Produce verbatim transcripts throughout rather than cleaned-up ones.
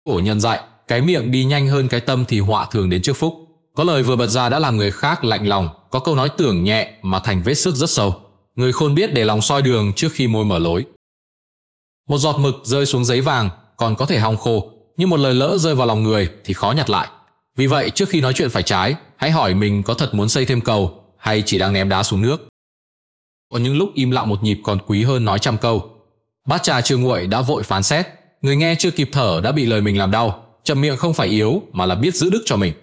Cổ nhân dạy, cái miệng đi nhanh hơn cái tâm thì họa thường đến trước phúc. Có lời vừa bật ra đã làm người khác lạnh lòng, có câu nói tưởng nhẹ mà thành vết xước rất sâu. Người khôn biết để lòng soi đường trước khi môi mở lối. Một giọt mực rơi xuống giấy vàng còn có thể hong khô, nhưng một lời lỡ rơi vào lòng người thì khó nhặt lại. Vì vậy, trước khi nói chuyện phải trái, hãy hỏi mình có thật muốn xây thêm cầu hay chỉ đang ném đá xuống nước. Có những lúc im lặng một nhịp còn quý hơn nói trăm câu. Bát trà chưa nguội đã vội phán xét, người nghe chưa kịp thở đã bị lời mình làm đau. Chậm miệng không phải yếu mà là biết giữ đức cho mình.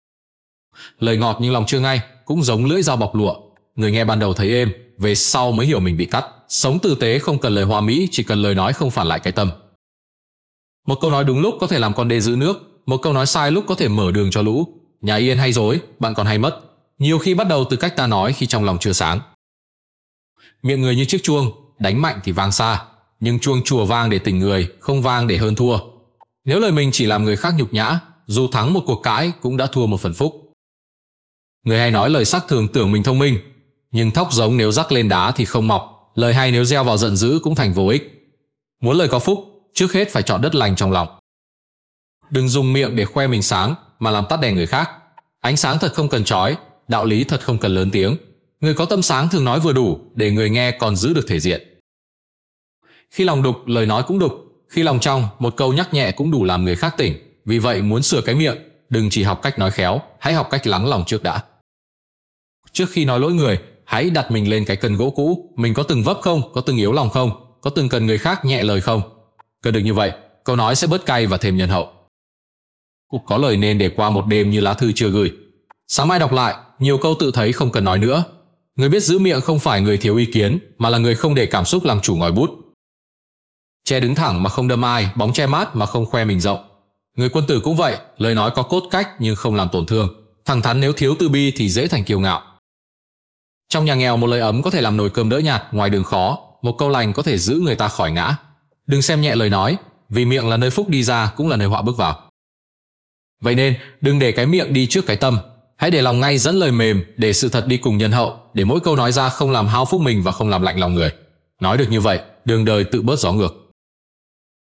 Lời ngọt nhưng lòng chưa ngay cũng giống lưỡi dao bọc lụa. Người nghe ban đầu thấy êm, về sau mới hiểu mình bị cắt. Sống tử tế không cần lời hoa mỹ, chỉ cần lời nói không phản lại cái tâm. Một câu nói đúng lúc có thể làm con đê giữ nước, một câu nói sai lúc có thể mở đường cho lũ. Nhà yên hay dối, bạn còn hay mất. Nhiều khi bắt đầu từ cách ta nói khi trong lòng chưa sáng. Miệng người như chiếc chuông, đánh mạnh thì vang xa, nhưng chuông chùa vang để tỉnh người, không vang để hơn thua. Nếu lời mình chỉ làm người khác nhục nhã, dù thắng một cuộc cãi cũng đã thua một phần phúc. Người hay nói lời sắc thường tưởng mình thông minh, nhưng thóc giống nếu rắc lên đá thì không mọc, lời hay nếu gieo vào giận dữ cũng thành vô ích. Muốn lời có phúc, trước hết phải chọn đất lành trong lòng. Đừng dùng miệng để khoe mình sáng mà làm tắt đèn người khác. Ánh sáng thật không cần chói, đạo lý thật không cần lớn tiếng. Người có tâm sáng thường nói vừa đủ để người nghe còn giữ được thể diện. Khi lòng đục, lời nói cũng đục. Khi lòng trong, một câu nhắc nhẹ cũng đủ làm người khác tỉnh. Vì vậy, muốn sửa cái miệng, đừng chỉ học cách nói khéo, hãy học cách lắng lòng trước đã. Trước khi nói lỗi người, hãy đặt mình lên cái cân gỗ cũ. Mình có từng vấp không? Có từng yếu lòng không? Có từng cần người khác nhẹ lời không? Cần được như vậy, câu nói sẽ bớt cay và thêm nhân hậu. Có lời nên để qua một đêm như lá thư chưa gửi. Sáng mai đọc lại, nhiều câu tự thấy không cần nói nữa. Người biết giữ miệng không phải người thiếu ý kiến, mà là người không để cảm xúc làm chủ ngòi bút. Tre đứng thẳng mà không đâm ai, bóng che mát mà không khoe mình rộng. Người quân tử cũng vậy, lời nói có cốt cách nhưng không làm tổn thương. Thẳng thắn nếu thiếu từ bi thì dễ thành kiêu ngạo. Trong nhà nghèo, một lời ấm có thể làm nồi cơm đỡ nhạt, ngoài đường khó, một câu lành có thể giữ người ta khỏi ngã. Đừng xem nhẹ lời nói, vì miệng là nơi phúc đi ra cũng là nơi họa bước vào. Vậy nên, đừng để cái miệng đi trước cái tâm. Hãy để lòng ngay dẫn lời mềm, để sự thật đi cùng nhân hậu, để mỗi câu nói ra không làm hao phúc mình và không làm lạnh lòng người. Nói được như vậy, đường đời tự bớt gió ngược.